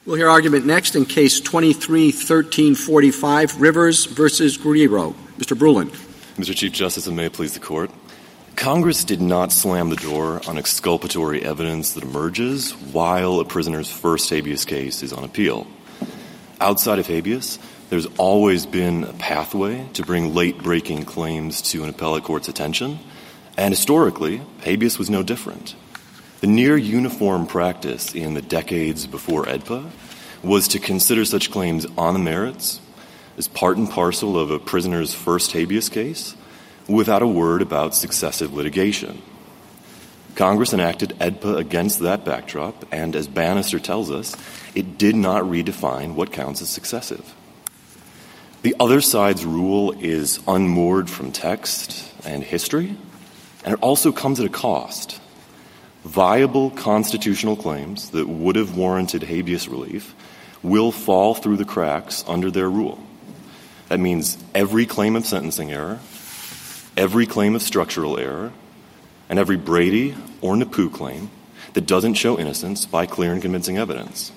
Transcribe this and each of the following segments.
We'll hear argument next in Case 23-1345, Rivers v. Guerrero. Mr. Brulin. Mr. Chief Justice, and may it please the Court, Congress did not slam the door on exculpatory evidence that emerges while a prisoner's first habeas case is on appeal. Outside of habeas, there's always been a pathway to bring late-breaking claims to an appellate court's attention, and historically, habeas was no different. The near-uniform practice in the decades before AEDPA was to consider such claims on the merits as part and parcel of a prisoner's first habeas case without a word about successive litigation. Congress enacted AEDPA against that backdrop, and as Bannister tells us, it did not redefine what counts as successive. The other side's rule is unmoored from text and history, and it also comes at a cost. Viable constitutional claims that would have warranted habeas relief will fall through the cracks under their rule. That means every claim of sentencing error, every claim of structural error, and every Brady or Napoo claim that doesn't show innocence by clear and convincing evidence.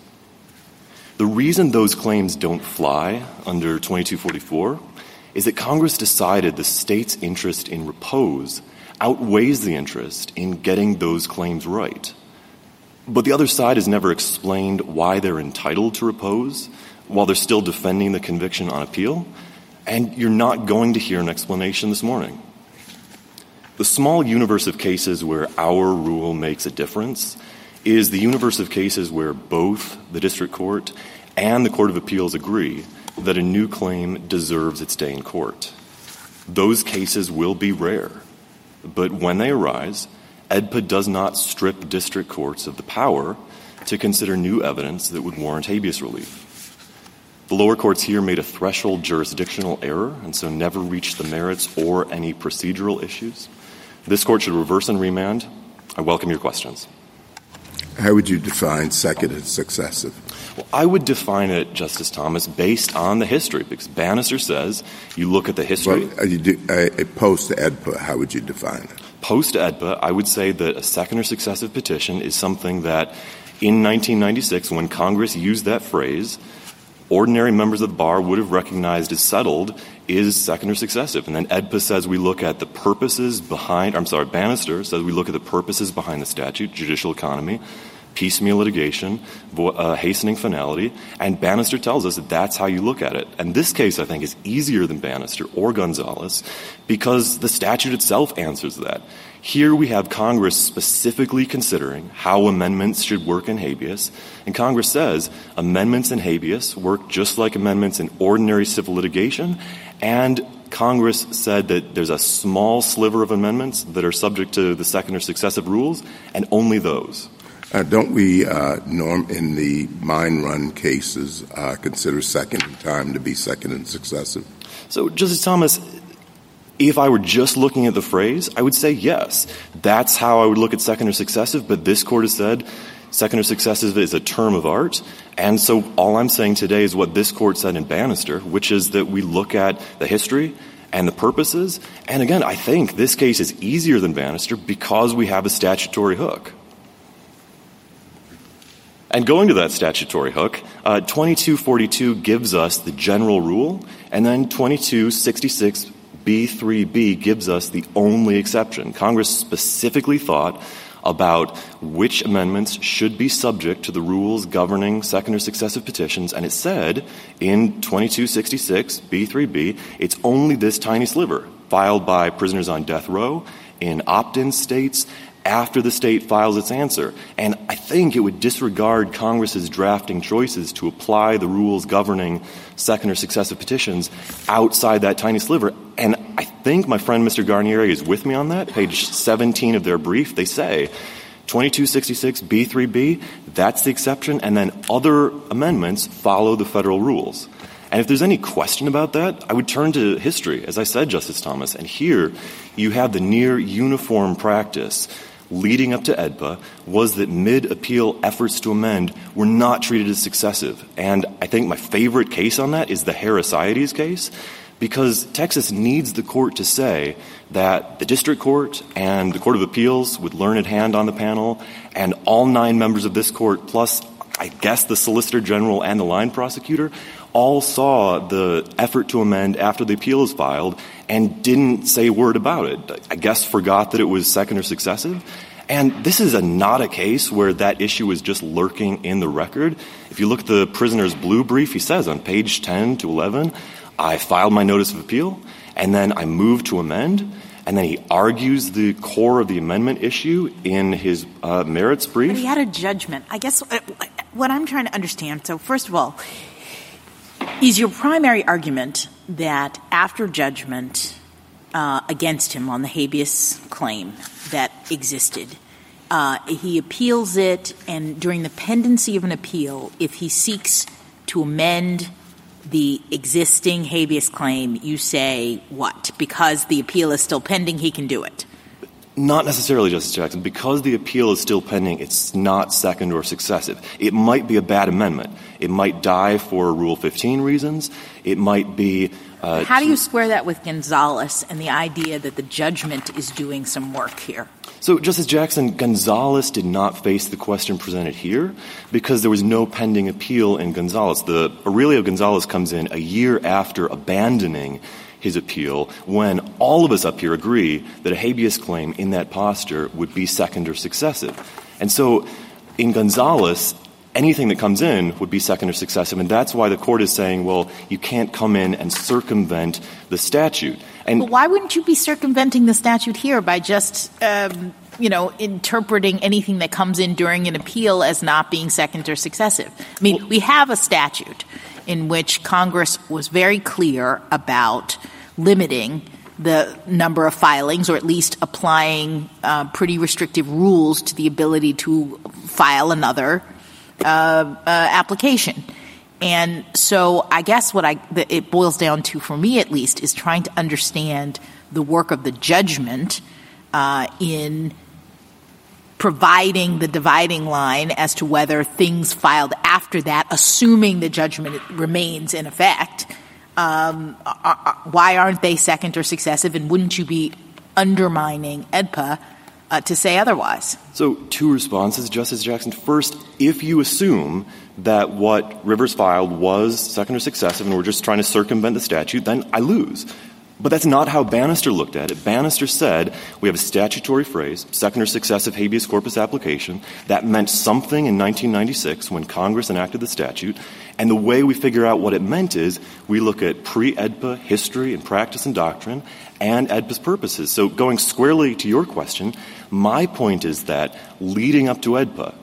The reason those claims don't fly under 2244 is that Congress decided the state's interest in repose outweighs the interest in getting those claims right. But the other side has never explained why they're entitled to repose while they're still defending the conviction on appeal, and you're not going to hear an explanation this morning. The small universe of cases where our rule makes a difference is the universe of cases where both the district court and the Court of Appeals agree that a new claim deserves its day in court. Those cases will be rare. But when they arise, AEDPA does not strip district courts of the power to consider new evidence that would warrant habeas relief. The lower courts here made a threshold jurisdictional error and so never reached the merits or any procedural issues. This court should reverse and remand. I welcome your questions. How would you define second and successive? Well, I would define it, Justice Thomas, based on the history, because Bannister says you look at the history. Well, post-AEDPA, how would you define it? Post-AEDPA, I would say that a second or successive petition is something that in 1996, when Congress used that phrase, ordinary members of the bar would have recognized as settled is second or successive. And then AEDPA says we look at the purposes behind, Bannister says we look at the purposes behind the statute, judicial economy, piecemeal litigation, hastening finality, and Bannister tells us that that's how you look at it. And this case, I think, is easier than Bannister or Gonzalez because the statute itself answers that. Here we have Congress specifically considering how amendments should work in habeas, and Congress says amendments in habeas work just like amendments in ordinary civil litigation, and Congress said that there's a small sliver of amendments that are subject to the second or successive rules, and only those. Don't we, Norm, in the mine run cases, consider second in time to be second and successive? So, Justice Thomas, if I were just looking at the phrase, I would say yes. That's how I would look at second or successive, but this court has said second or successive is a term of art, and so all I'm saying today is what this court said in Bannister, which is that we look at the history and the purposes, and again, I think this case is easier than Bannister because we have a statutory hook. And going to that statutory hook, 2242 gives us the general rule, and then 2266B3B gives us the only exception. Congress specifically thought about which amendments should be subject to the rules governing second or successive petitions, and it said in 2266B3B, it's only this tiny sliver filed by prisoners on death row in opt-in states after the state files its answer. And I think it would disregard Congress's drafting choices to apply the rules governing second or successive petitions outside that tiny sliver. And I think my friend Mr. Garnieri is with me on that. Page 17 of their brief, they say 2266B3B, that's the exception, and then other amendments follow the federal rules. And if there's any question about that, I would turn to history, as I said, Justice Thomas. And here you have the near uniform practice leading up to AEDPA was that mid-appeal efforts to amend were not treated as successive. And I think my favorite case on that is the Harris-Iades case, because Texas needs the court to say that the district court and the Court of Appeals with learned hand on the panel and all 9 members of this court, plus I guess the Solicitor General and the line prosecutor all saw the effort to amend after the appeal is filed and didn't say a word about it. I guess forgot that it was second or successive. And this is not a case where that issue is just lurking in the record. If you look at the prisoner's blue brief, he says on page 10 to 11, I filed my notice of appeal, and then I moved to amend, and then he argues the core of the amendment issue in his merits brief. But he had a judgment. I guess what I'm trying to understand, so first of all, is your primary argument that after judgment against him on the habeas claim that existed, he appeals it, and during the pendency of an appeal, if he seeks to amend the existing habeas claim, you say what? Because the appeal is still pending, he can do it? Not necessarily, Justice Jackson. Because the appeal is still pending, it's not second or successive. It might be a bad amendment. It might die for Rule 15 reasons. It might be how do you square that with Gonzalez and the idea that the judgment is doing some work here? So, Justice Jackson, Gonzalez did not face the question presented here because there was no pending appeal in Gonzalez. Aurelio Gonzalez comes in a year after abandoning his appeal when all of us up here agree that a habeas claim in that posture would be second or successive. And so in Gonzalez, anything that comes in would be second or successive, and that's why the court is saying, well, you can't come in and circumvent the statute. And but why wouldn't you be circumventing the statute here by just, interpreting anything that comes in during an appeal as not being second or successive? I mean, we have a statute in which Congress was very clear about limiting the number of filings, or at least applying pretty restrictive rules to the ability to file another application. And so I guess what it boils down to, for me at least, is trying to understand the work of the judgment in providing the dividing line as to whether things filed after that, assuming the judgment remains in effect, why aren't they second or successive, and wouldn't you be undermining AEDPA to say otherwise? So two responses, Justice Jackson. First, if you assume that what Rivers filed was second or successive and we're just trying to circumvent the statute, then I lose. But that's not how Bannister looked at it. Bannister said we have a statutory phrase, second or successive habeas corpus application. That meant something in 1996 when Congress enacted the statute. And the way we figure out what it meant is we look at pre-AEDPA history and practice and doctrine and AEDPA's purposes. So going squarely to your question, my point is that leading up to AEDPA,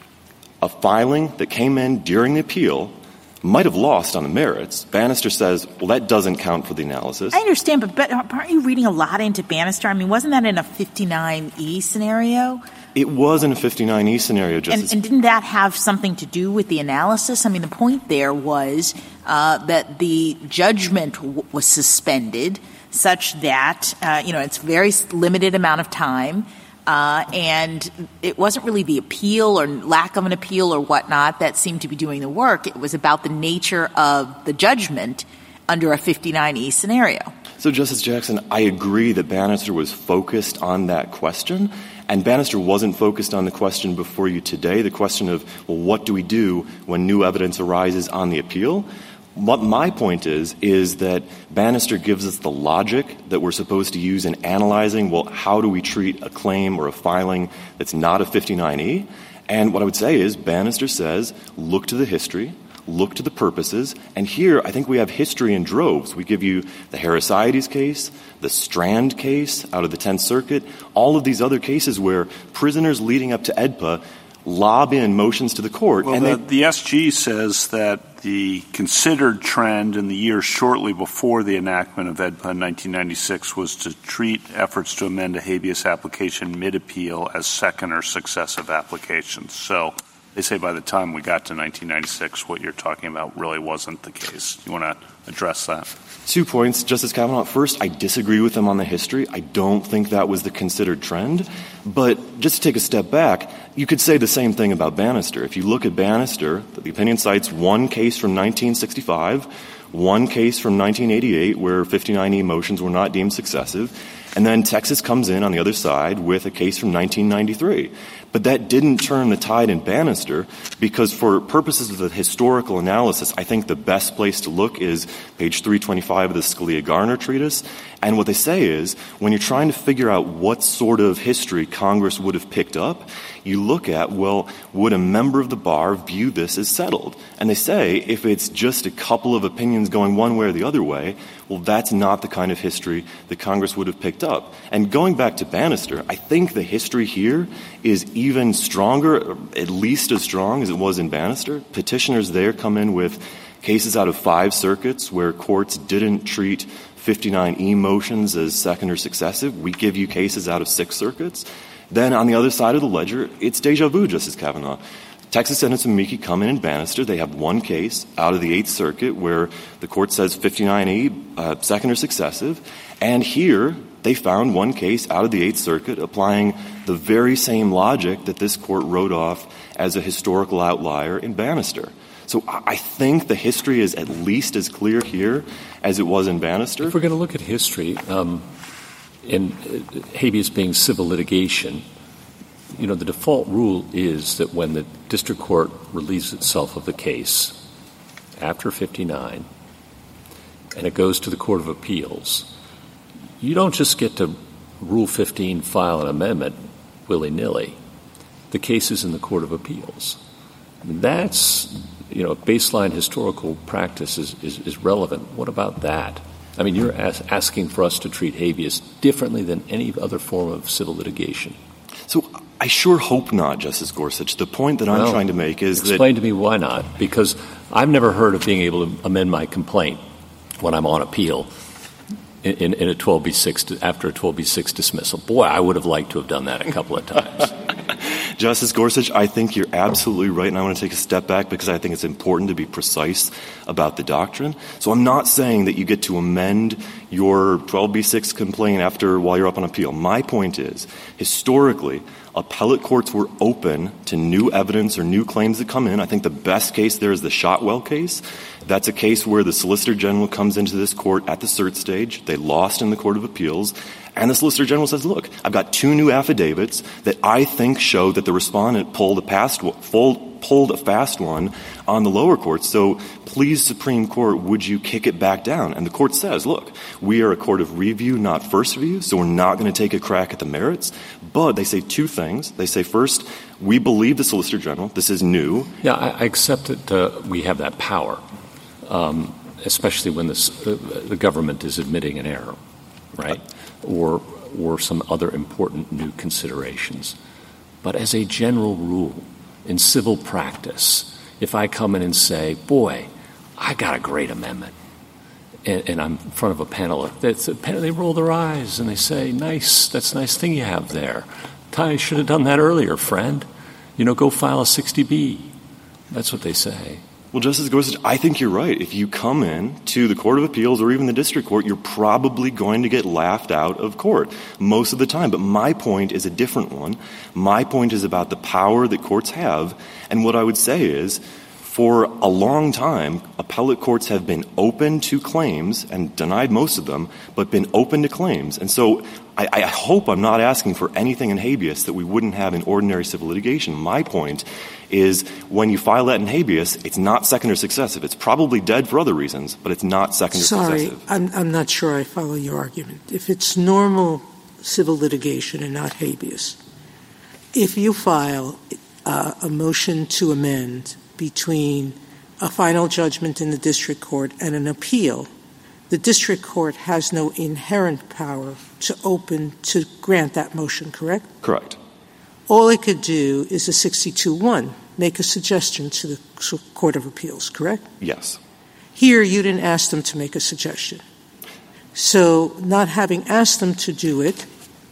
a filing that came in during the appeal might have lost on the merits. Bannister says, well, that doesn't count for the analysis. I understand, but aren't you reading a lot into Bannister? I mean, wasn't that in a 59E scenario? It was in a 59E scenario, Justice. And didn't that have something to do with the analysis? I mean, the point there was that the judgment was suspended such that, it's a very limited amount of time, and it wasn't really the appeal or lack of an appeal or whatnot that seemed to be doing the work. It was about the nature of the judgment under a 59E scenario. So, Justice Jackson, I agree that Bannister was focused on that question, and Bannister wasn't focused on the question before you today, the question of, well, what do we do when new evidence arises on the appeal? What my point is that Bannister gives us the logic that we're supposed to use in analyzing, well, how do we treat a claim or a filing that's not a 59E? And what I would say is Bannister says, look to the history, look to the purposes, and here I think we have history in droves. We give you the Harris-Ides case, the Strand case out of the 10th Circuit, all of these other cases where prisoners leading up to AEDPA lob in motions to the court. Well, and the SG says that the considered trend in the years shortly before the enactment of AEDPA in 1996 was to treat efforts to amend a habeas application mid-appeal as second or successive applications. So they say by the time we got to 1996, what you're talking about really wasn't the case. You want to address that? 2 points, Justice Kavanaugh. First, I disagree with them on the history. I don't think that was the considered trend. But just to take a step back, you could say the same thing about Bannister. If you look at Bannister, the opinion cites one case from 1965, one case from 1988 where 59E motions were not deemed successive, and then Texas comes in on the other side with a case from 1993. But that didn't turn the tide in Bannister, because for purposes of the historical analysis, I think the best place to look is page 325 of the Scalia-Garner treatise. And what they say is, when you're trying to figure out what sort of history Congress would have picked up, you look at, well, would a member of the bar view this as settled? And they say, if it's just a couple of opinions going one way or the other way, well, that's not the kind of history that Congress would have picked up. And going back to Bannister, I think the history here is even stronger, at least as strong as it was in Bannister. Petitioners there come in with cases out of 5 circuits where courts didn't treat 59E motions as second or successive. We give you cases out of 6 circuits. Then on the other side of the ledger, it's deja vu, Justice Kavanaugh. Texas and Amici come in Bannister. They have one case out of the 8th Circuit where the court says 59E, second or successive. And here they found one case out of the 8th Circuit applying the very same logic that this court wrote off as a historical outlier in Bannister. So I think the history is at least as clear here as it was in Bannister. If we're going to look at history, and habeas being civil litigation, the default rule is that when the district court relieves itself of the case after 59 and it goes to the Court of Appeals, you don't just get to Rule 15 file an amendment willy-nilly. The case is in the Court of Appeals. That's, baseline historical practice is relevant. What about that? I mean, you're asking for us to treat habeas differently than any other form of civil litigation. So I sure hope not, Justice Gorsuch. The point that I'm trying to make is explain to me why not. Because I've never heard of being able to amend my complaint when I'm on appeal in a 12B6 after a 12B6 dismissal. Boy, I would have liked to have done that a couple of times. Justice Gorsuch, I think you're absolutely right, and I want to take a step back because I think it's important to be precise about the doctrine. So I'm not saying that you get to amend your 12B6 complaint while you're up on appeal. My point is, historically, appellate courts were open to new evidence or new claims that come in. I think the best case there is the Shotwell case. That's a case where the Solicitor General comes into this court at the cert stage. They lost in the Court of Appeals. And the Solicitor General says, look, I've got 2 new affidavits that I think show that the respondent pulled a fast one on the lower court. So please, Supreme Court, would you kick it back down? And the court says, look, we are a court of review, not first review, so we're not going to take a crack at the merits. But they say 2 things. They say, first, we believe the Solicitor General. This is new. Yeah, I accept that we have that power, especially when the government is admitting an error, right? Or some other important new considerations. But as a general rule, in civil practice, if I come in and say, boy, I got a great amendment, and I'm in front of a panel, they roll their eyes and they say, nice, that's a nice thing you have there. I should have done that earlier, friend. Go file a 60B. That's what they say. Well, Justice Gorsuch, I think you're right. If you come in to the Court of Appeals or even the district court, you're probably going to get laughed out of court most of the time. But my point is a different one. My point is about the power that courts have. And what I would say is, for a long time, appellate courts have been open to claims and denied most of them, but been open to claims. And so I hope I'm not asking for anything in habeas that we wouldn't have in ordinary civil litigation. My point is when you file that in habeas, it's not second or successive. It's probably dead for other reasons, but it's not second or successive. Sorry, I'm not sure I follow your argument. If it's normal civil litigation and not habeas, if you file a motion to amend between a final judgment in the district court and an appeal, the district court has no inherent power to grant that motion, correct? Correct. All it could do is a 62-1, make a suggestion to the Court of Appeals, correct? Yes. Here, you didn't ask them to make a suggestion. So, not having asked them to do it,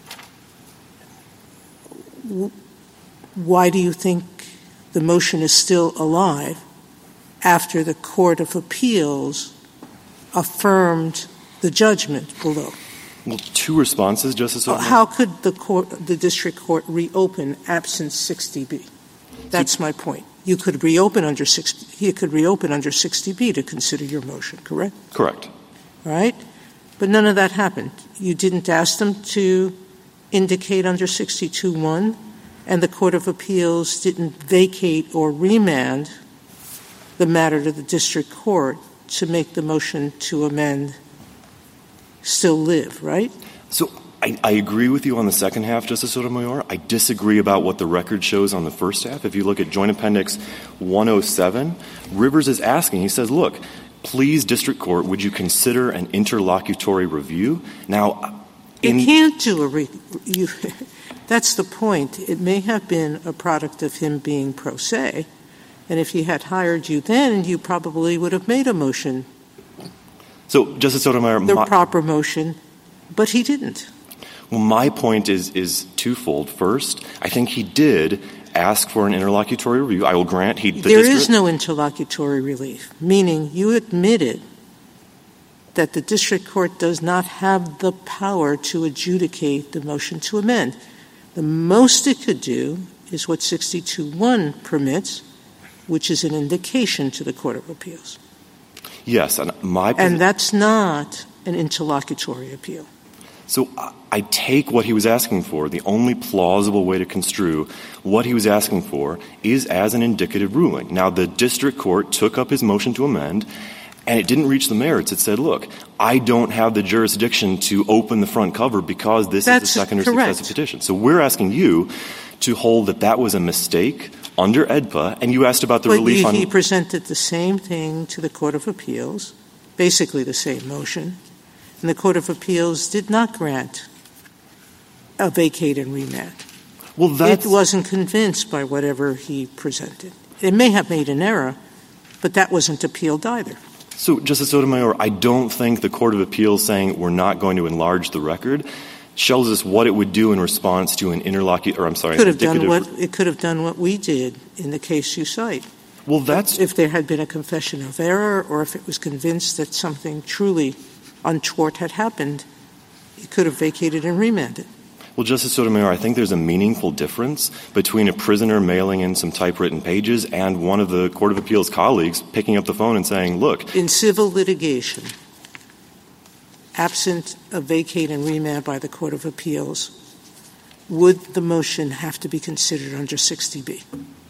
why do you think the motion is still alive after the Court of Appeals affirmed the judgment below? Well, 2 responses, Justice Sotomayor. How could the district court reopen absent 60B? That's my point. He could reopen under 60B to consider your motion, correct? Correct. Right? But none of that happened. You didn't ask them to indicate under 62-1 and the Court of Appeals didn't vacate or remand the matter to the district court to make the motion to amend still live, right? So I agree with you on the second half, Justice Sotomayor. I disagree about what the record shows on the first half. If you look at Joint Appendix 107, Rivers is asking, he says, look, please, district court, would you consider an interlocutory review? Now, you can't do that's the point. It may have been a product of him being pro se, and if he had hired you then, you probably would have made a motion. So, Justice Sotomayor, the proper motion, but he didn't. Well, my point is twofold. First, I think he did ask for an interlocutory review. I will grant there is no interlocutory relief, meaning you admitted that the district court does not have the power to adjudicate the motion to amend. The most it could do is what 62.1 permits, which is an indication to the Court of Appeals. Yes, and that's not an interlocutory appeal. So I take what he was asking for. The only plausible way to construe what he was asking for is as an indicative ruling. Now, the district court took up his motion to amend, and it didn't reach the merits. It said, look, I don't have the jurisdiction to open the front cover because this is a second or successive petition. So we're asking you to hold that was a mistake under AEDPA, and you asked about the relief on... He presented the same thing to the Court of Appeals, basically the same motion, and the Court of Appeals did not grant a vacate and remand. Well, it wasn't convinced by whatever he presented. It may have made an error, but that wasn't appealed either. So, Justice Sotomayor, I don't think the Court of Appeals saying we're not going to enlarge the record shows us what it would do in response to an It could have done what we did in the case you cite. Well, if there had been a confession of error or if it was convinced that something truly untoward had happened, it could have vacated and remanded. Well, Justice Sotomayor, I think there's a meaningful difference between a prisoner mailing in some typewritten pages and one of the Court of Appeals colleagues picking up the phone and saying, look. In civil litigation, absent a vacate and remand by the Court of Appeals, would the motion have to be considered under 60B?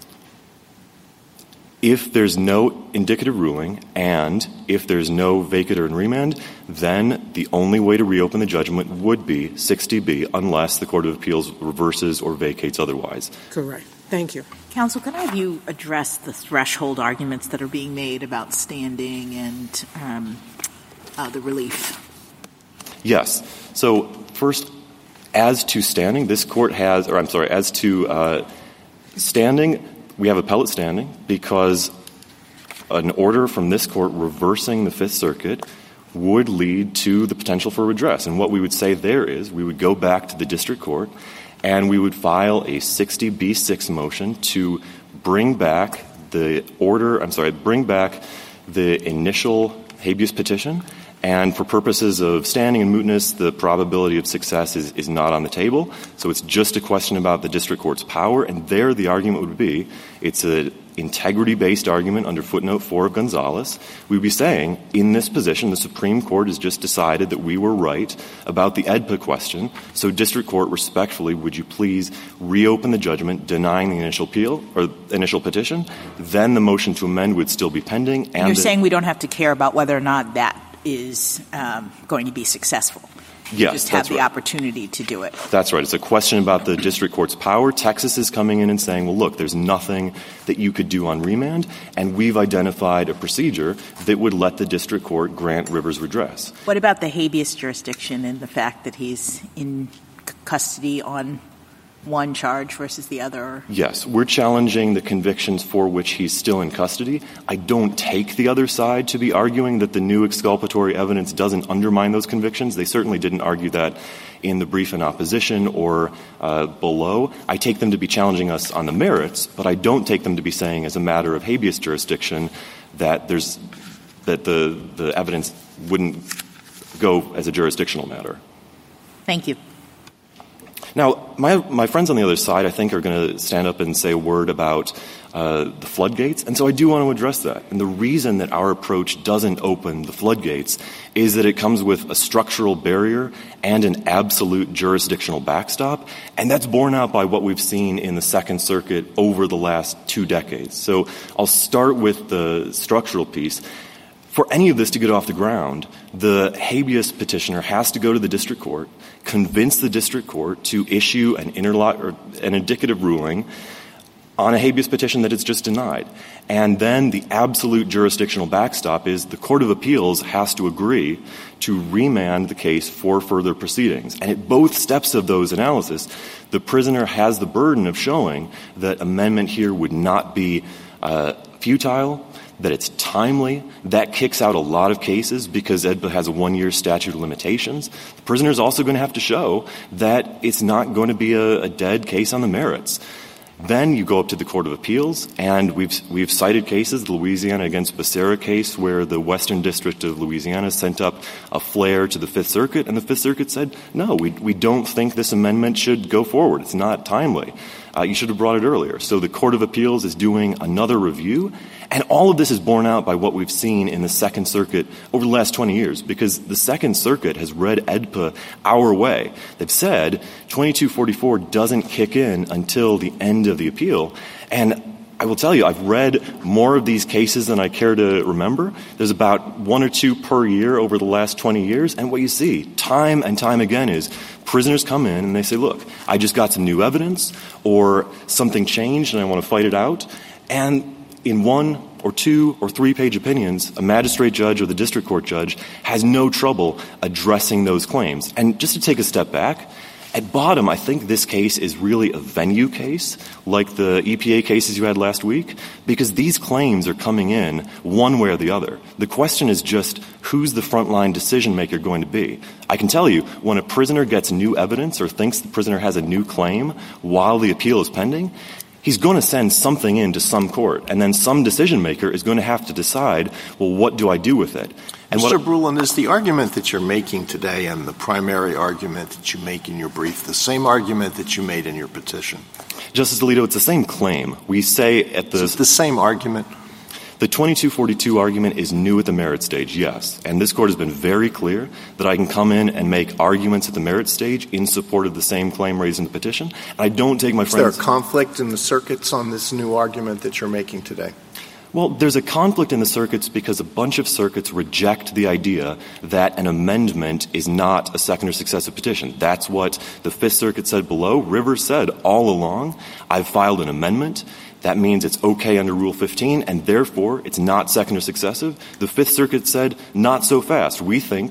If there's no indicative ruling and if there's no vacate and remand, then the only way to reopen the judgment would be 60B unless the Court of Appeals reverses or vacates otherwise. Correct. Thank you. Counsel, can I have you address the threshold arguments that are being made about standing and the relief? Yes. So first, as to standing, standing, we have appellate standing because an order from this court reversing the Fifth Circuit would lead to the potential for redress. And what we would say there is we would go back to the district court and we would file a 60B6 motion to bring back the initial habeas petition. And for purposes of standing and mootness, the probability of success is not on the table. So it's just a question about the district court's power. And there the argument would be it's an integrity-based argument under footnote 4 of Gonzalez. We'd be saying in this position, the Supreme Court has just decided that we were right about the AEDPA question. So district court, respectfully, would you please reopen the judgment denying the initial appeal or initial petition? Then the motion to amend would still be pending. And you're saying we don't have to care about whether or not that is going to be successful. Yes, just have the opportunity to do it. That's right. It's a question about the district court's power. Texas is coming in and saying, well, look, there's nothing that you could do on remand, and we've identified a procedure that would let the district court grant Rivers redress. What about the habeas jurisdiction and the fact that he's in custody on one charge versus the other? Yes, we're challenging the convictions for which he's still in custody. I don't take the other side to be arguing that the new exculpatory evidence doesn't undermine those convictions. They certainly didn't argue that in the brief in opposition or below. I take them to be challenging us on the merits, but I don't take them to be saying as a matter of habeas jurisdiction that the evidence wouldn't go as a jurisdictional matter. Thank you. Now, my friends on the other side, I think, are going to stand up and say a word about the floodgates. And so I do want to address that. And the reason that our approach doesn't open the floodgates is that it comes with a structural barrier and an absolute jurisdictional backstop. And that's borne out by what we've seen in the Second Circuit over the last 2 decades. So I'll start with the structural piece. For any of this to get off the ground, the habeas petitioner has to go to the district court, convince the district court to issue an indicative ruling on a habeas petition that it's just denied. And then the absolute jurisdictional backstop is the Court of Appeals has to agree to remand the case for further proceedings. And at both steps of those analysis, the prisoner has the burden of showing that amendment here would not be futile, that it's timely. That kicks out a lot of cases because EDPA has a 1-year statute of limitations. The prisoner is also going to have to show that it's not going to be a dead case on the merits. Then you go up to the Court of Appeals, and we've cited cases, the Louisiana against Becerra case, where the Western District of Louisiana sent up a flare to the Fifth Circuit, and the Fifth Circuit said, no, we don't think this amendment should go forward. It's not timely. You should have brought it earlier. So the Court of Appeals is doing another review, and all of this is borne out by what we've seen in the Second Circuit over the last 20 years, because the Second Circuit has read EDPA our way. They've said 2244 doesn't kick in until the end of the appeal. And I will tell you, I've read more of these cases than I care to remember. There's about 1 or 2 per year over the last 20 years. And what you see time and time again is prisoners come in and they say, look, I just got some new evidence or something changed and I want to fight it out. And in 1 or 2 or 3 page opinions, a magistrate judge or the district court judge has no trouble addressing those claims. And just to take a step back, at bottom, I think this case is really a venue case, like the EPA cases you had last week, because these claims are coming in one way or the other. The question is just, who's the frontline decision maker going to be? I can tell you, when a prisoner gets new evidence or thinks the prisoner has a new claim while the appeal is pending, he's going to send something in to some court, and then some decision maker is going to have to decide, well, what do I do with it? And Mr. Brulin, is the argument that you're making today and the primary argument that you make in your brief the same argument that you made in your petition? Justice Alito, it's the same claim. We say at the... Is it the same argument? The 2242 argument is new at the merit stage, yes. And this Court has been very clear that I can come in and make arguments at the merit stage in support of the same claim raised in the petition. And I don't take my friends... Is there a conflict in the circuits on this new argument that you're making today? Well, there's a conflict in the circuits because a bunch of circuits reject the idea that an amendment is not a second or successive petition. That's what the Fifth Circuit said below. Rivers said all along, I've filed an amendment. That means it's okay under Rule 15, and therefore it's not second or successive. The Fifth Circuit said, not so fast. We think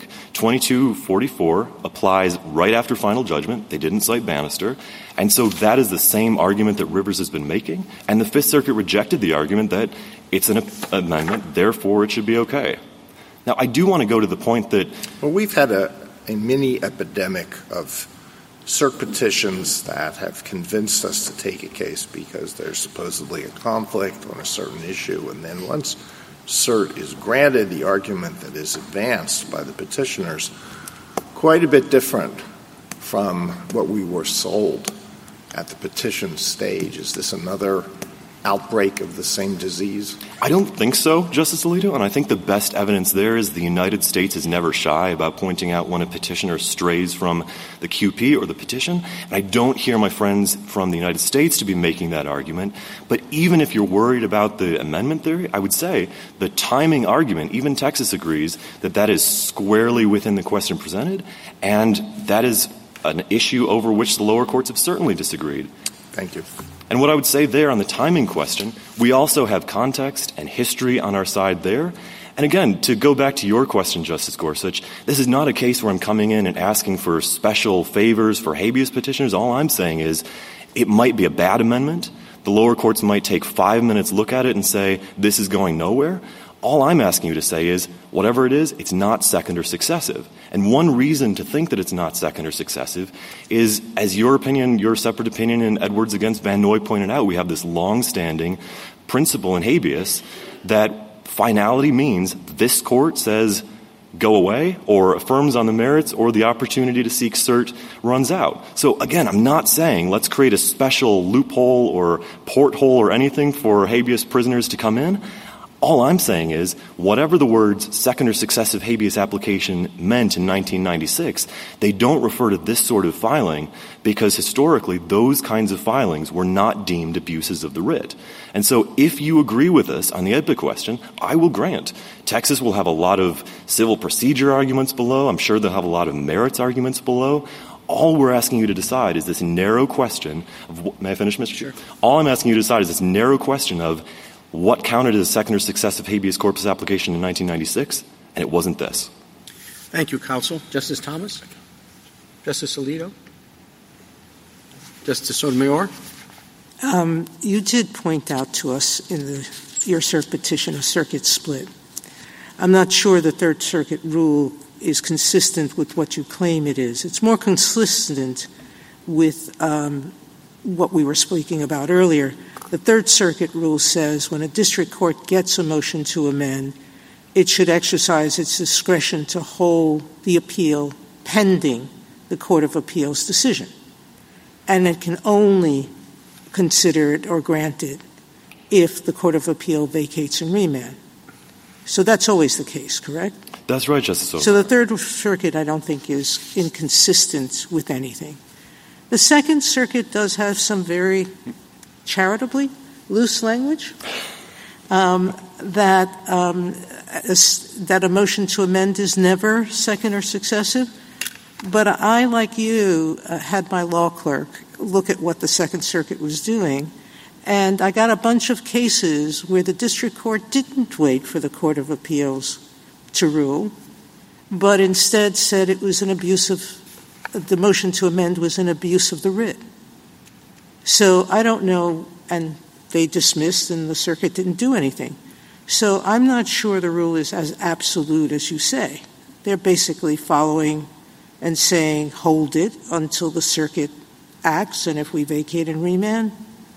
2244 applies right after final judgment. They didn't cite Bannister. And so that is the same argument that Rivers has been making. And the Fifth Circuit rejected the argument that it's an amendment, therefore it should be okay. Now, I do want to go to the point that... Well, we've had a mini epidemic of cert petitions that have convinced us to take a case because there's supposedly a conflict on a certain issue, and then once cert is granted, the argument that is advanced by the petitioners quite a bit different from what we were sold at the petition stage. Is this another outbreak of the same disease? I don't think so, Justice Alito, and I think the best evidence there is the United States is never shy about pointing out when a petitioner strays from the QP or the petition, and I don't hear my friends from the United States to be making that argument. But even if you're worried about the amendment theory, I would say the timing argument, even Texas agrees that that is squarely within the question presented, and that is an issue over which the lower courts have certainly disagreed. Thank you. And what I would say there on the timing question, we also have context and history on our side there. And again, to go back to your question, Justice Gorsuch, this is not a case where I'm coming in and asking for special favors for habeas petitioners. All I'm saying is it might be a bad amendment. The lower courts might take 5 minutes, look at it, and say, this is going nowhere. All I'm asking you to say is, whatever it is, it's not second or successive. And one reason to think that it's not second or successive is, as your separate opinion in Edwards against Van Noy pointed out, we have this long-standing principle in habeas that finality means this court says go away or affirms on the merits or the opportunity to seek cert runs out. So again, I'm not saying let's create a special loophole or porthole or anything for habeas prisoners to come in. All I'm saying is whatever the words second or successive habeas application meant in 1996, they don't refer to this sort of filing because historically those kinds of filings were not deemed abuses of the writ. And so if you agree with us on the AEDPA question, I will grant. Texas will have a lot of civil procedure arguments below. I'm sure they'll have a lot of merits arguments below. All we're asking you to decide is this narrow question of, may I finish, Mr. Chair? All I'm asking you to decide is this narrow question of what counted as a second or successive habeas corpus application in 1996, and it wasn't this. Thank you, counsel. Justice Thomas? Justice Alito? Justice Sotomayor? You did point out to us in your cert petition a circuit split. I'm not sure the Third Circuit rule is consistent with what you claim it is. It's more consistent with what we were speaking about earlier. The Third Circuit rule says when a district court gets a motion to amend, it should exercise its discretion to hold the appeal pending the Court of Appeals decision. And it can only consider it or grant it if the Court of Appeal vacates and remand. So that's always the case, correct? That's right, Justice Sotomayor. So the Third Circuit, I don't think, is inconsistent with anything. The Second Circuit does have some very charitably loose language that a motion to amend is never second or successive. But I, like you, had my law clerk look at what the Second Circuit was doing, and I got a bunch of cases where the district court didn't wait for the Court of Appeals to rule, but instead said it was an abuse of the motion to amend was an abuse of the writ. So I don't know, and they dismissed and the circuit didn't do anything. So I'm not sure the rule is as absolute as you say. They're basically following and saying hold it until the circuit acts, and if we vacate and remand,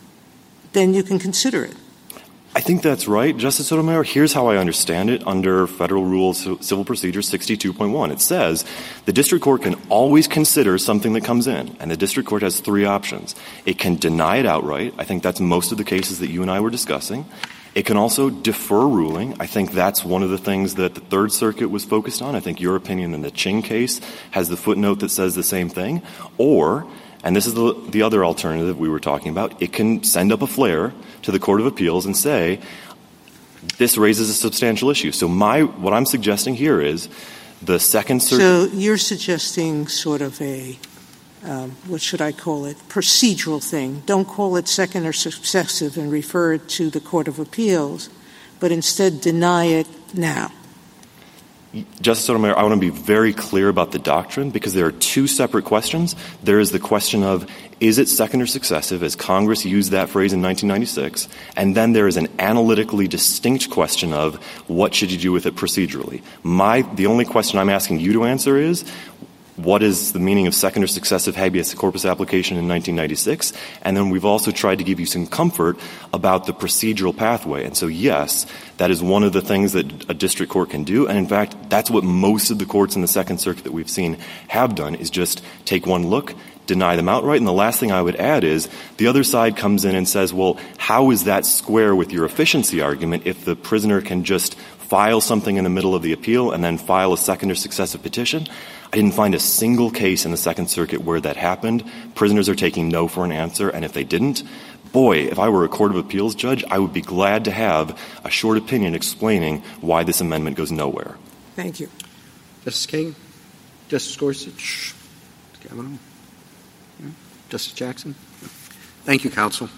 then you can consider it. I think that's right, Justice Sotomayor. Here's how I understand it under Federal Rule Civil Procedure 62.1. It says the district court can always consider something that comes in, and the district court has three options. It can deny it outright. I think that's most of the cases that you and I were discussing. It can also defer ruling. I think that's one of the things that the Third Circuit was focused on. I think your opinion in the Ching case has the footnote that says the same thing. Or, and this is the other alternative we were talking about, it can send up a flare to the Court of Appeals and say, this raises a substantial issue. So what I'm suggesting here is the Second Circuit. So you're suggesting sort of a, what should I call it, procedural thing. Don't call it second or successive and refer it to the Court of Appeals, but instead deny it now. Justice Sotomayor, I want to be very clear about the doctrine because there are two separate questions. There is the question of, is it second or successive, as Congress used that phrase in 1996, and then there is an analytically distinct question of what should you do with it procedurally. The only question I'm asking you to answer is, what is the meaning of second or successive habeas corpus application in 1996? And then we've also tried to give you some comfort about the procedural pathway. And so, yes, that is one of the things that a district court can do. And, in fact, that's what most of the courts in the Second Circuit that we've seen have done, is just take one look, deny them outright. And the last thing I would add is the other side comes in and says, well, how is that square with your efficiency argument if the prisoner can just file something in the middle of the appeal and then file a second or successive petition? I didn't find a single case in the Second Circuit where that happened. Prisoners are taking no for an answer, and if they didn't, boy, if I were a Court of Appeals judge, I would be glad to have a short opinion explaining why this amendment goes nowhere. Thank you. Justice Kagan? Justice Gorsuch? Kavanaugh? Justice Jackson? Thank you, counsel.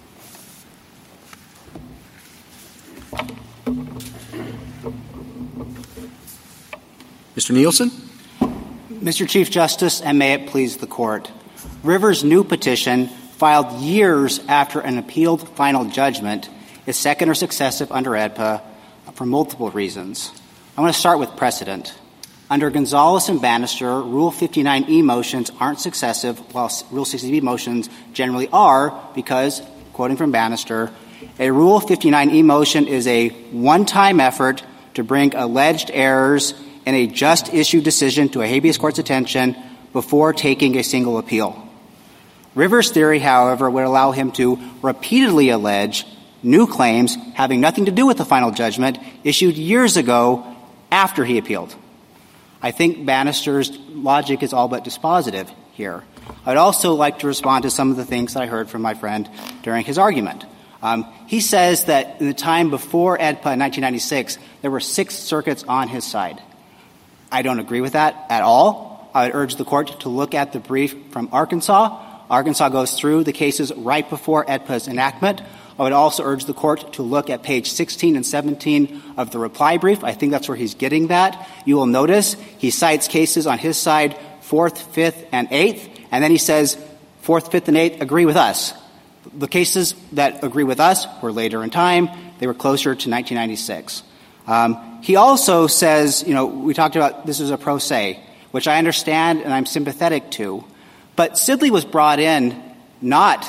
Mr. Nielsen? Mr. Chief Justice, and may it please the Court, Rivers' new petition, filed years after an appealed final judgment, is second or successive under AEDPA for multiple reasons. I want to start with precedent. Under Gonzalez and Bannister, Rule 59e motions aren't successive, while Rule 60b motions generally are, because, quoting from Bannister, a Rule 59e motion is a one-time effort to bring alleged errors in a just-issued decision to a habeas court's attention before taking a single appeal. Rivers' theory, however, would allow him to repeatedly allege new claims having nothing to do with the final judgment issued years ago after he appealed. I think Bannister's logic is all but dispositive here. I'd also like to respond to some of the things that I heard from my friend during his argument. He says that in the time before AEDPA in 1996, there were 6 circuits on his side. I don't agree with that at all. I would urge the Court to look at the brief from Arkansas. Arkansas goes through the cases right before AEDPA's enactment. I would also urge the Court to look at page 16 and 17 of the reply brief. I think that's where he's getting that. You will notice he cites cases on his side 4th, 5th, and 8th, and then he says 4th, 5th, and 8th agree with us. The cases that agree with us were later in time. They were closer to 1996. He also says, we talked about this is a pro se, which I understand and I'm sympathetic to. But Sidley was brought in not,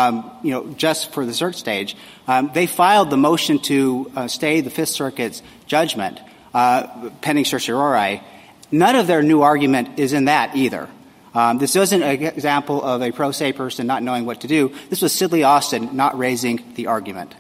just for the cert stage. They filed the motion to stay the Fifth Circuit's judgment pending certiorari. None of their new argument is in that either. This wasn't an example of a pro se person not knowing what to do. This was Sidley Austin not raising the argument.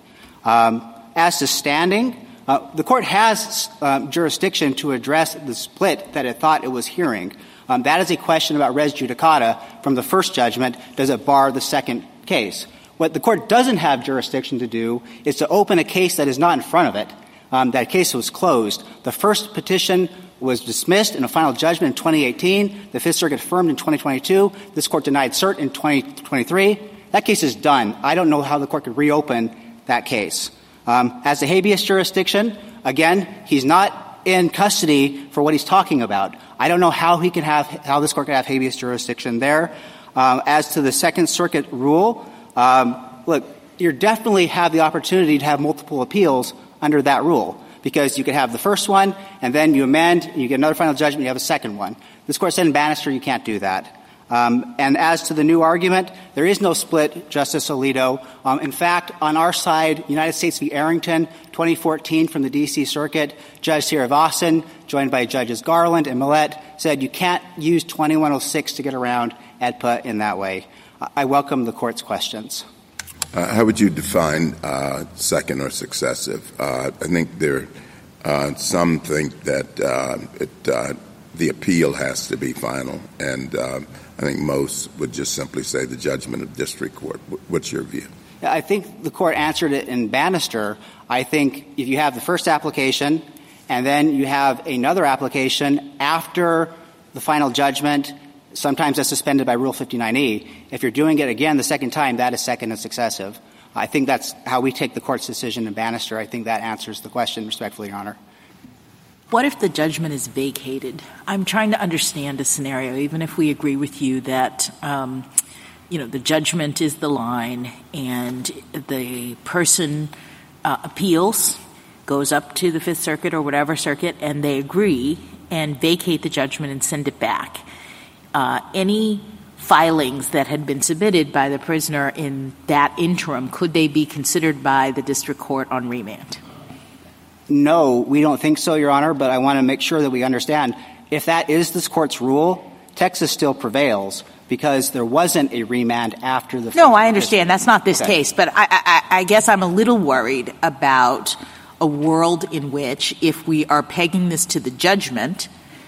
As to standing, the Court has jurisdiction to address the split that it thought it was hearing. That is a question about res judicata from the first judgment. Does it bar the second case? What the Court doesn't have jurisdiction to do is to open a case that is not in front of it. That case was closed. The first petition was dismissed in a final judgment in 2018. The Fifth Circuit affirmed in 2022. This Court denied cert in 2023. That case is done. I don't know how the Court could reopen that case. As a habeas jurisdiction, again, he's not in custody for what he's talking about. I don't know how this Court could have habeas jurisdiction there. As to the Second Circuit rule, look, you definitely have the opportunity to have multiple appeals under that rule, because you could have the first one, and then you amend, and you get another final judgment, you have a second one. This Court said in Bannister you can't do that. And as to the new argument, there is no split, Justice Alito. In fact, on our side, United States v. Arrington, 2014 from the D.C. Circuit, Judge Srinivasan, joined by Judges Garland and Millett, said you can't use 2106 to get around AEDPA in that way. I welcome the Court's questions. How would you define second or successive? I think some think that the appeal has to be final, and I think most would just simply say the judgment of district court. What's your view? I think the Court answered it in Bannister. I think if you have the first application and then you have another application after the final judgment, sometimes that's suspended by Rule 59E. If you're doing it again the second time, that is second and successive. I think that's how we take the Court's decision in Bannister. I think that answers the question, respectfully, Your Honor. What if the judgment is vacated? I'm trying to understand a scenario, even if we agree with you that, the judgment is the line and the person appeals, goes up to the Fifth Circuit or whatever circuit, and they agree and vacate the judgment and send it back. Any filings that had been submitted by the prisoner in that interim, could they be considered by the district court on remand? No, we don't think so, Your Honor, but I want to make sure that we understand. If that is this Court's rule, Texas still prevails because there wasn't a remand after the— No, I understand. That's not this case. But I guess I'm a little worried about a world in which, if we are pegging this to the judgment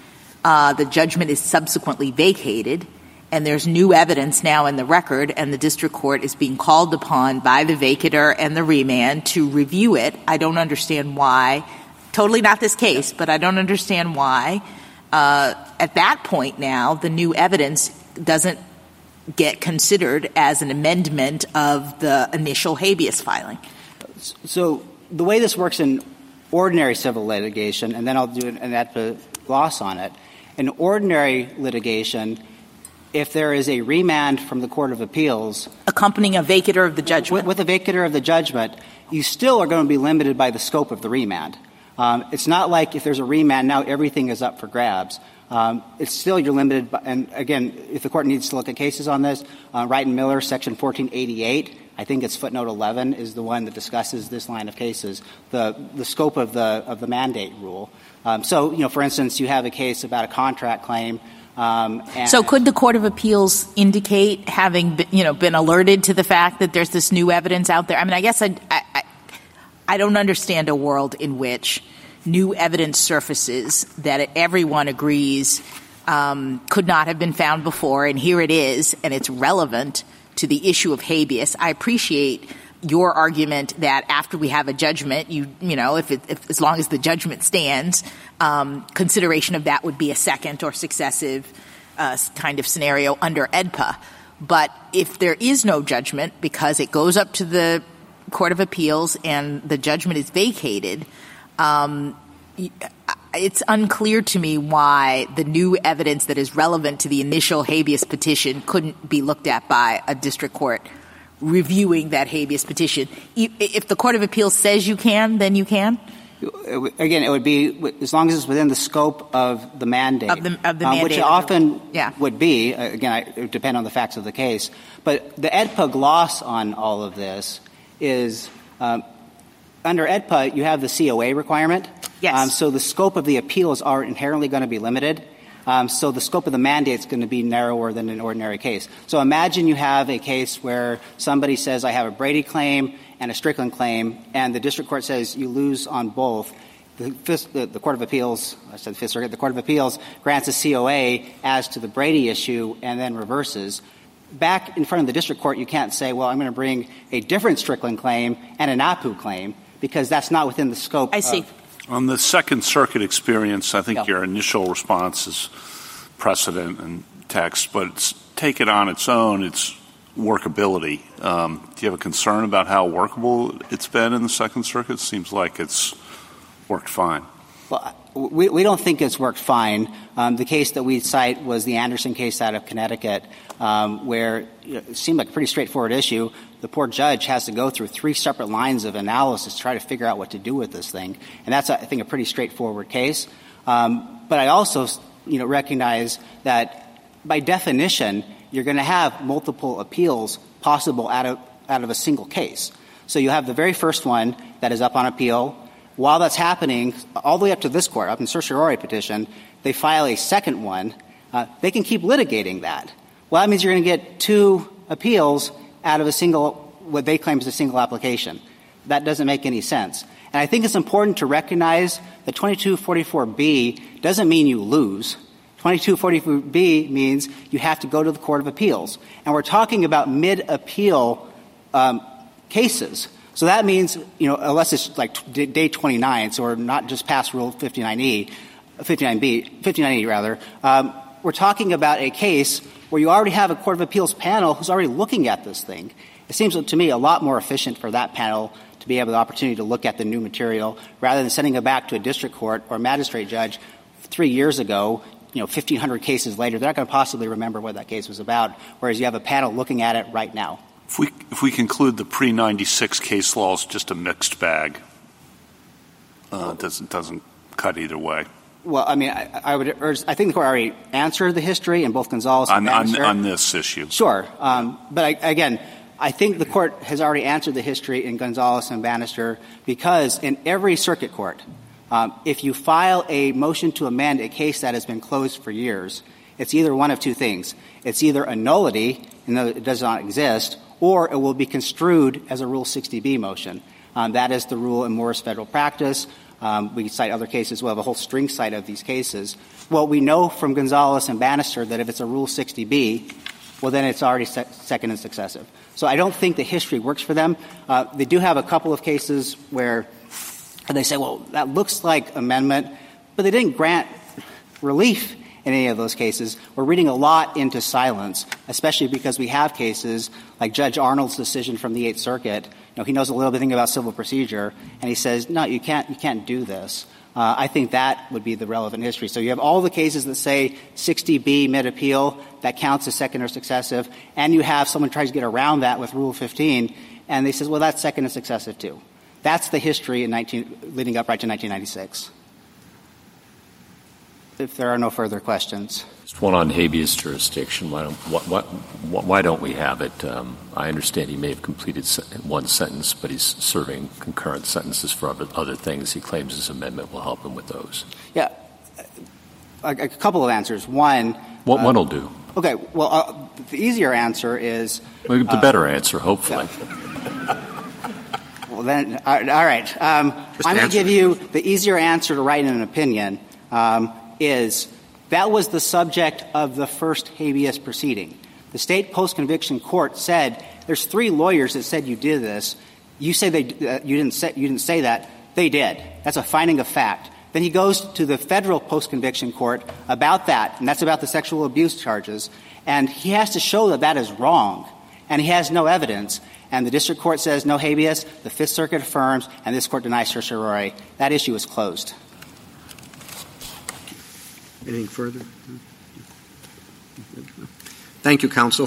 is subsequently vacated, and there's new evidence now in the record, and the district court is being called upon by the vacater and the remand to review it. I don't understand why. Totally not this case, but I don't understand why. At that point now, the new evidence doesn't get considered as an amendment of the initial habeas filing. So the way this works in ordinary civil litigation, and then I'll do an AEDPA gloss on it, in ordinary litigation, if there is a remand from the Court of Appeals accompanying a vacater of the judgment, with a vacater of the judgment, you still are going to be limited by the scope of the remand. It's not like if there's a remand, now everything is up for grabs. it's still you're limited by, and again, if the court needs to look at cases on this, Wright and Miller, Section 1488, I think it's footnote 11 is the one that discusses this line of cases, the scope of the mandate rule. So, for instance, you have a case about a contract claim. So could the Court of Appeals indicate, having been alerted to the fact that there's this new evidence out there? I mean, I guess I don't understand a world in which new evidence surfaces that everyone agrees could not have been found before, and here it is, and it's relevant to the issue of habeas. I appreciate your argument that after we have a judgment, if as long as the judgment stands, consideration of that would be a second or successive kind of scenario under AEDPA. But if there is no judgment because it goes up to the Court of Appeals and the judgment is vacated, it's unclear to me why the new evidence that is relevant to the initial habeas petition couldn't be looked at by a district court reviewing that habeas petition. If the Court of Appeals says you can, then you can? Again, it would be as long as it's within the scope of the mandate. Of the mandate. Which it often would be. Again, it would depend on the facts of the case. But the AEDPA gloss on all of this is under AEDPA, you have the COA requirement. Yes. So the scope of the appeals are inherently going to be limited. So the scope of the mandate is going to be narrower than an ordinary case. So imagine you have a case where somebody says, I have a Brady claim and a Strickland claim, and the district court says you lose on both. The Court of Appeals, I said the Fifth Circuit, the Court of Appeals grants a COA as to the Brady issue and then reverses. Back in front of the district court, you can't say, well, I'm going to bring a different Strickland claim and an APU claim, because that's not within the scope. I see. On the Second Circuit experience, I think your initial response is precedent and text, but take it on its own, it's workability. Do you have a concern about how workable it's been in the Second Circuit? It seems like it's worked fine. Well, we don't think it's worked fine. The case that we cite was the Anderson case out of Connecticut, where it seemed like a pretty straightforward issue. The poor judge has to go through 3 separate lines of analysis to try to figure out what to do with this thing. And that's, I think, a pretty straightforward case. But I also, recognize that by definition, you're going to have multiple appeals possible out of a single case. So you have the very first one that is up on appeal. While that's happening, all the way up to this court, up in certiorari petition, they file a second one. They can keep litigating that. Well, that means you're going to get 2 appeals out of a single, what they claim is a single application. That doesn't make any sense. And I think it's important to recognize that 2244B doesn't mean you lose. 2244B means you have to go to the Court of Appeals. And we're talking about mid-appeal cases. So that means, unless it's like day 29, so we're not just past Rule 59E, we're talking about a case where you already have a Court of Appeals panel who's already looking at this thing. It seems to me a lot more efficient for that panel to be able the opportunity to look at the new material rather than sending it back to a district court or a magistrate judge 3 years ago, 1,500 cases later. They're not going to possibly remember what that case was about, whereas you have a panel looking at it right now. If we conclude the pre-96 case law is just a mixed bag, doesn't cut either way. Well, I mean, I would urge. I think the court already answered the history in both Gonzalez and Bannister. On this issue. Sure. But I think the court has already answered the history in Gonzalez and Bannister because in every circuit court, if you file a motion to amend a case that has been closed for years, it's either one of 2 things. It's either a nullity, and it does not exist, or it will be construed as a Rule 60B motion. That is the rule in Morris federal practice. We cite other cases. We'll have a whole string cite of these cases. Well, we know from Gonzalez and Bannister that if it's a Rule 60B, well, then it's already second and successive. So I don't think the history works for them. They do have a couple of cases where they say, well, that looks like amendment, but they didn't grant relief in any of those cases. We're reading a lot into silence, especially because we have cases like Judge Arnold's decision from the Eighth Circuit. He knows a little bit about civil procedure, and he says, no, you can't do this. I think that would be the relevant history. So you have all the cases that say 60B mid-appeal, that counts as second or successive, and you have someone tries to get around that with Rule 15, and they say, well, that's second and successive too. That's the history leading up right to 1996. If there are no further questions. Just one on habeas jurisdiction. Why don't we have it? I understand he may have completed one sentence, but he's serving concurrent sentences for other things. He claims his amendment will help him with those. Yeah. A couple of answers. One will do. Okay. Well, the easier answer is the better answer, hopefully. Yeah. Well, then, all right. I'm going to give you the easier answer to write in an opinion. Is that was the subject of the first habeas proceeding. The state post-conviction court said there's 3 lawyers that said you did this. You say you didn't say that. They did. That's a finding of fact. Then he goes to the federal post-conviction court about that, and that's about the sexual abuse charges. And he has to show that that is wrong, and he has no evidence. And the district court says no habeas. The Fifth Circuit affirms, and this court denies certiorari. That issue is closed. Anything further? Thank you, counsel.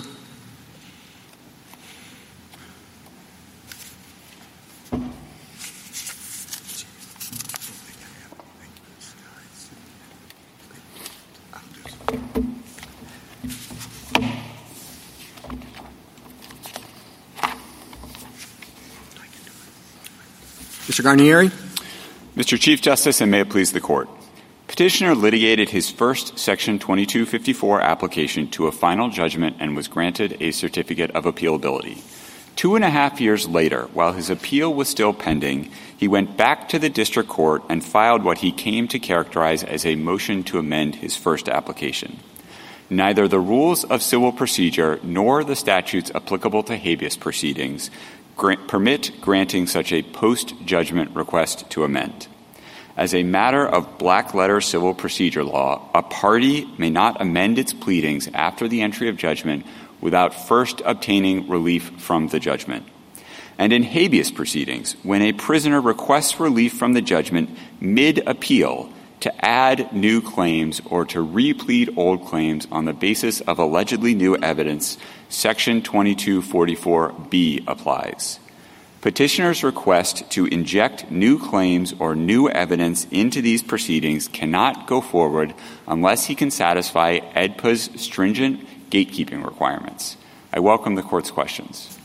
Mr. Garnieri? Mr. Chief Justice, and may it please the Court. Petitioner litigated his first Section 2254 application to a final judgment and was granted a certificate of appealability. 2.5 years later, while his appeal was still pending, he went back to the district court and filed what he came to characterize as a motion to amend his first application. Neither the rules of civil procedure nor the statutes applicable to habeas proceedings permit granting such a post-judgment request to amend. As a matter of black-letter civil procedure law, a party may not amend its pleadings after the entry of judgment without first obtaining relief from the judgment. And in habeas proceedings, when a prisoner requests relief from the judgment mid-appeal to add new claims or to replead old claims on the basis of allegedly new evidence, Section 2244B applies. Petitioner's request to inject new claims or new evidence into these proceedings cannot go forward unless he can satisfy AEDPA's stringent gatekeeping requirements. I welcome the Court's questions.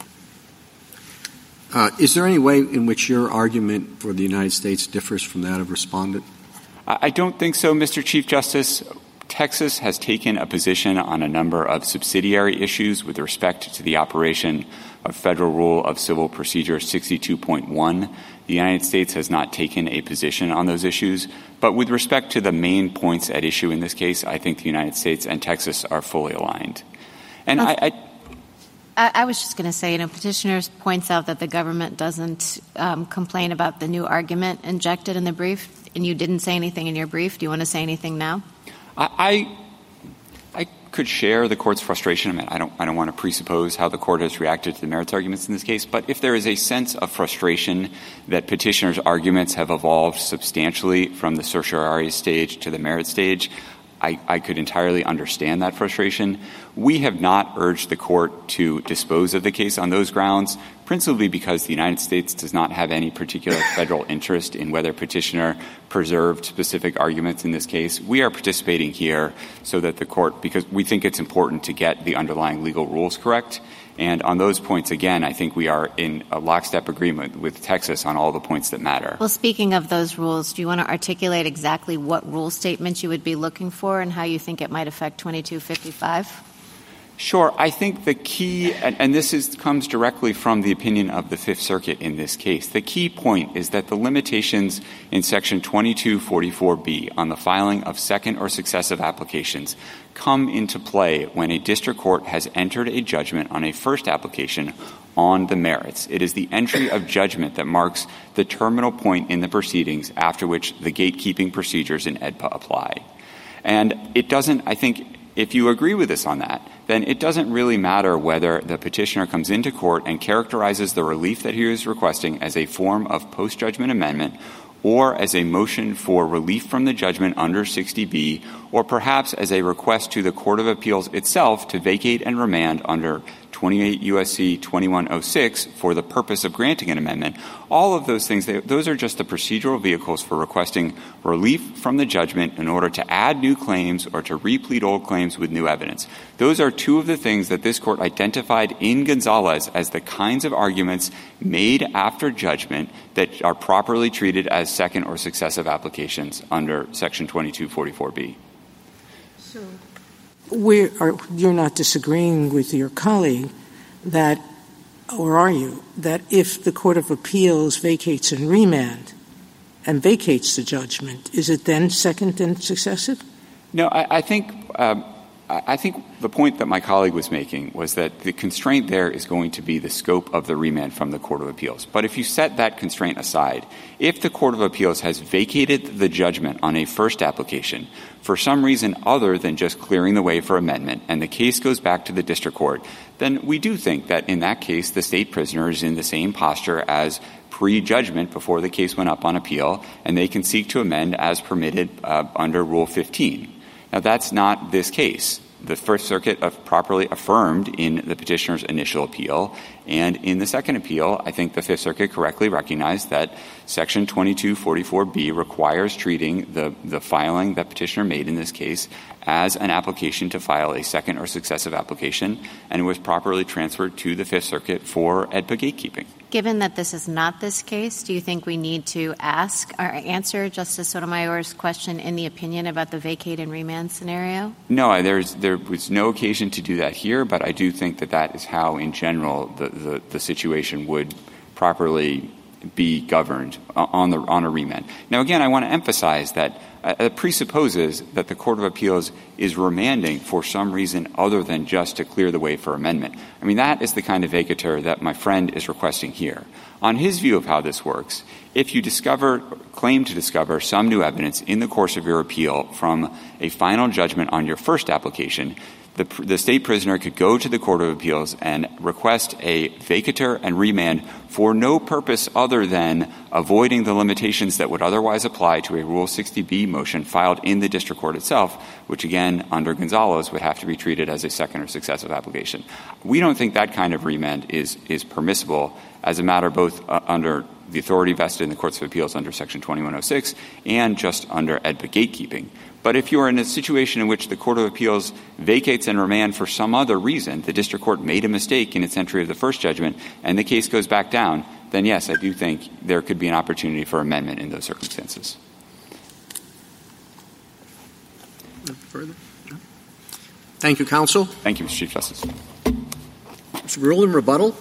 Is there any way in which your argument for the United States differs from that of respondent? I don't think so, Mr. Chief Justice. Texas has taken a position on a number of subsidiary issues with respect to the operation of Federal Rule of Civil Procedure 62.1. The United States has not taken a position on those issues. But with respect to the main points at issue in this case, I think the United States and Texas are fully aligned. And I was just going to say, Petitioner points out that the government doesn't complain about the new argument injected in the brief, and you didn't say anything in your brief. Do you want to say anything now? I could share the Court's frustration. I don't want to presuppose how the Court has reacted to the merits arguments in this case, but if there is a sense of frustration that Petitioner's arguments have evolved substantially from the certiorari stage to the merit stage, I could entirely understand that frustration. We have not urged the Court to dispose of the case on those grounds, principally because the United States does not have any particular federal interest in whether Petitioner preserved specific arguments in this case. We are participating here so that the Court, because we think it's important to get the underlying legal rules correct. And on those points, again, I think we are in a lockstep agreement with Texas on all the points that matter. Well, speaking of those rules, do you want to articulate exactly what rule statements you would be looking for and how you think it might affect 2255? Sure. I think the key, and this comes directly from the opinion of the Fifth Circuit in this case, the key point is that the limitations in Section 2244B on the filing of second or successive applications come into play when a district court has entered a judgment on a first application on the merits. It is the entry of judgment that marks the terminal point in the proceedings after which the gatekeeping procedures in AEDPA apply. And it doesn't, I think, if you agree with us on that, then it doesn't really matter whether the petitioner comes into court and characterizes the relief that he is requesting as a form of post-judgment amendment or as a motion for relief from the judgment under 60B, or perhaps as a request to the Court of Appeals itself to vacate and remand under 28 U.S.C. 2106 for the purpose of granting an amendment. All of those things, those are just the procedural vehicles for requesting relief from the judgment in order to add new claims or to replead old claims with new evidence. Those are two of the things that this Court identified in Gonzalez as the kinds of arguments made after judgment that are properly treated as second or successive applications under Section 2244B. So you're not disagreeing with your colleague that, or are you, that if the Court of Appeals vacates and remand and vacates the judgment, is it then second and successive? No, I think the point that my colleague was making was that the constraint there is going to be the scope of the remand from the Court of Appeals. But if you set that constraint aside, if the Court of Appeals has vacated the judgment on a first application for some reason other than just clearing the way for amendment and the case goes back to the district court, then we do think that in that case the state prisoner is in the same posture as pre-judgment before the case went up on appeal, and they can seek to amend as permitted under Rule 15. Now, that's not this case. The First Circuit properly affirmed in the petitioner's initial appeal, and in the second appeal, I think the Fifth Circuit correctly recognized that Section 2244B requires treating the filing that petitioner made in this case as an application to file a second or successive application, and it was properly transferred to the Fifth Circuit for AEDPA gatekeeping. Given that this is not this case, do you think we need to ask or answer Justice Sotomayor's question in the opinion about the vacate and remand scenario? No, there was no occasion to do that here, but I do think that is how, in general, the situation would properly be governed on a remand. Now, again, I want to emphasize that it presupposes that the Court of Appeals is remanding for some reason other than just to clear the way for amendment. I mean, that is the kind of vacatur that my friend is requesting here. On his view of how this works, if you claim to discover some new evidence in the course of your appeal from a final judgment on your first application, the state prisoner could go to the Court of Appeals and request a vacatur and remand for no purpose other than avoiding the limitations that would otherwise apply to a Rule 60B motion filed in the district court itself, which, again, under Gonzalez, would have to be treated as a second or successive application. We don't think that kind of remand is permissible as a matter both under the authority vested in the Courts of Appeals under Section 2106 and just under AEDPA gatekeeping. But if you are in a situation in which the Court of Appeals vacates and remand for some other reason, the district court made a mistake in its entry of the first judgment, and the case goes back down, then yes, I do think there could be an opportunity for amendment in those circumstances. Further? Thank you, counsel. Thank you, Mr. Chief Justice. Mr. Rule, rebuttal.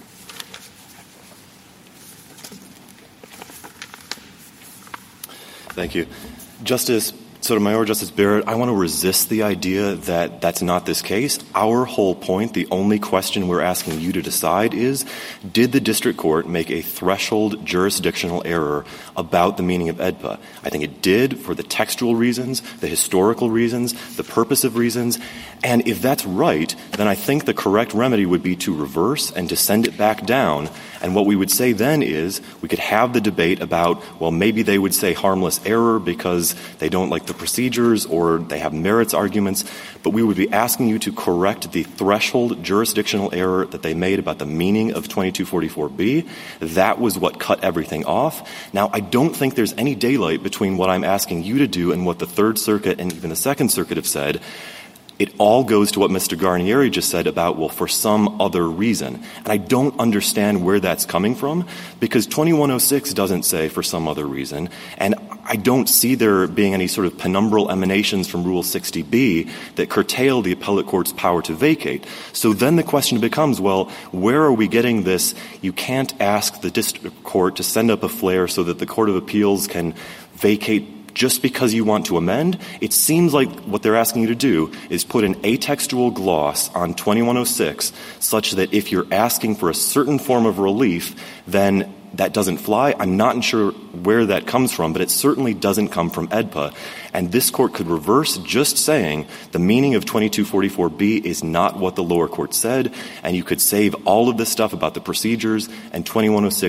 Thank you. Justice Sotomayor, Justice Barrett, I want to resist the idea that that's not this case. Our whole point, the only question we're asking you to decide is, did the district court make a threshold jurisdictional error about the meaning of AEDPA? I think it did for the textual reasons, the historical reasons, the purposive reasons. And if that's right, then I think the correct remedy would be to reverse and to send it back down. And what we would say then is we could have the debate about, well, maybe they would say harmless error because they don't like the procedures or they have merits arguments, but we would be asking you to correct the threshold jurisdictional error that they made about the meaning of 2244B. That was what cut everything off. Now, I don't think there's any daylight between what I'm asking you to do and what the Third Circuit and even the Second Circuit have said. It all goes to what Mr. Garnieri just said about, well, for some other reason. And I don't understand where that's coming from because 2106 doesn't say for some other reason. And I don't see there being any sort of penumbral emanations from Rule 60B that curtail the appellate court's power to vacate. So then the question becomes, well, where are we getting this? You can't ask the district court to send up a flare so that the Court of Appeals can vacate just because you want to amend. It seems like what they're asking you to do is put an atextual gloss on 2106 such that if you're asking for a certain form of relief, then that doesn't fly. I'm not sure where that comes from, but it certainly doesn't come from AEDPA. And this court could reverse just saying the meaning of 2244B is not what the lower court said, and you could save all of this stuff about the procedures, and 2106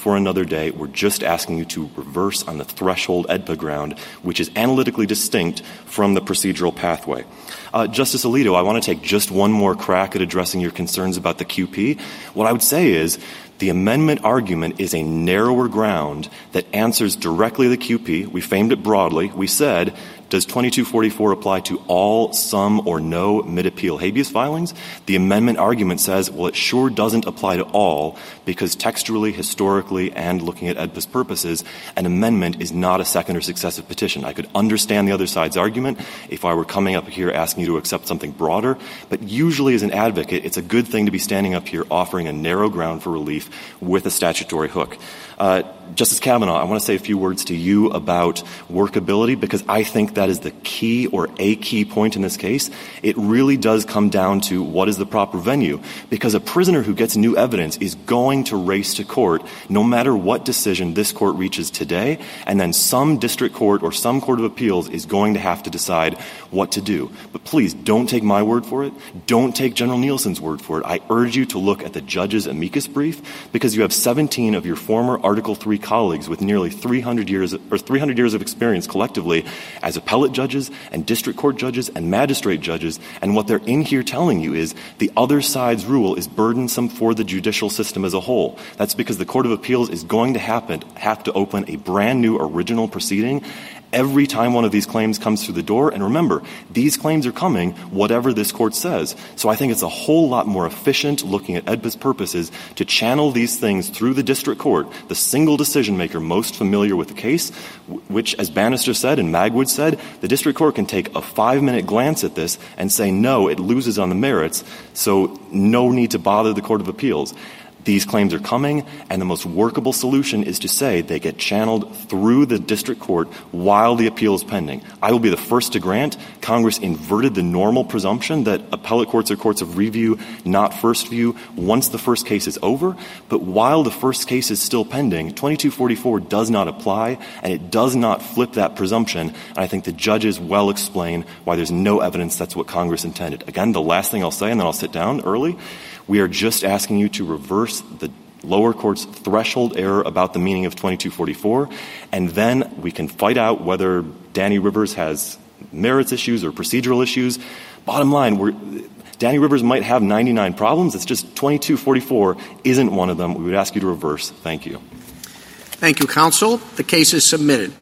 for another day. We're just asking you to reverse on the threshold EDPA ground, which is analytically distinct from the procedural pathway. Justice Alito, I want to take just one more crack at addressing your concerns about the QP. What I would say is the amendment argument is a narrower ground that answers directly the QP. We framed it broadly. We said, does 2244 apply to all, some, or no mid-appeal habeas filings? The amendment argument says, well, it sure doesn't apply to all because textually, historically, and looking at EDPA's purposes, an amendment is not a second or successive petition. I could understand the other side's argument if I were coming up here asking you to accept something broader, but usually as an advocate, it's a good thing to be standing up here offering a narrow ground for relief with a statutory hook. Justice Kavanaugh, I want to say a few words to you about workability because I think that is the key or a key point in this case. It really does come down to what is the proper venue because a prisoner who gets new evidence is going to race to court no matter what decision this court reaches today, and then some district court or some court of appeals is going to have to decide what to do. But please, don't take my word for it. Don't take General Nielsen's word for it. I urge you to look at the judge's amicus brief because you have 17 of your former Article III colleagues with nearly 300 years of experience collectively as appellate judges and district court judges and magistrate judges, and what they're in here telling you is the other side's rule is burdensome for the judicial system as a whole. That's because the Court of Appeals is going to have to open a brand new original proceeding every time one of these claims comes through the door. And remember, these claims are coming whatever this court says. So I think it's a whole lot more efficient looking at EDPA's purposes to channel these things through the district court, the single decision maker most familiar with the case, which, as Bannister said and Magwood said, the district court can take a 5-minute glance at this and say, no, it loses on the merits, so no need to bother the Court of Appeals. These claims are coming, and the most workable solution is to say they get channeled through the district court while the appeal is pending. I will be the first to grant Congress inverted the normal presumption that appellate courts are courts of review, not first view, once the first case is over. But while the first case is still pending, 2244 does not apply, and it does not flip that presumption. And I think the judges well explain why there's no evidence that's what Congress intended. Again, the last thing I'll say, and then I'll sit down early, we are just asking you to reverse the lower court's threshold error about the meaning of 2244, and then we can fight out whether Danny Rivers has merits issues or procedural issues. Bottom line, Danny Rivers might have 99 problems. It's just 2244 isn't one of them. We would ask you to reverse. Thank you. Thank you, counsel. The case is submitted.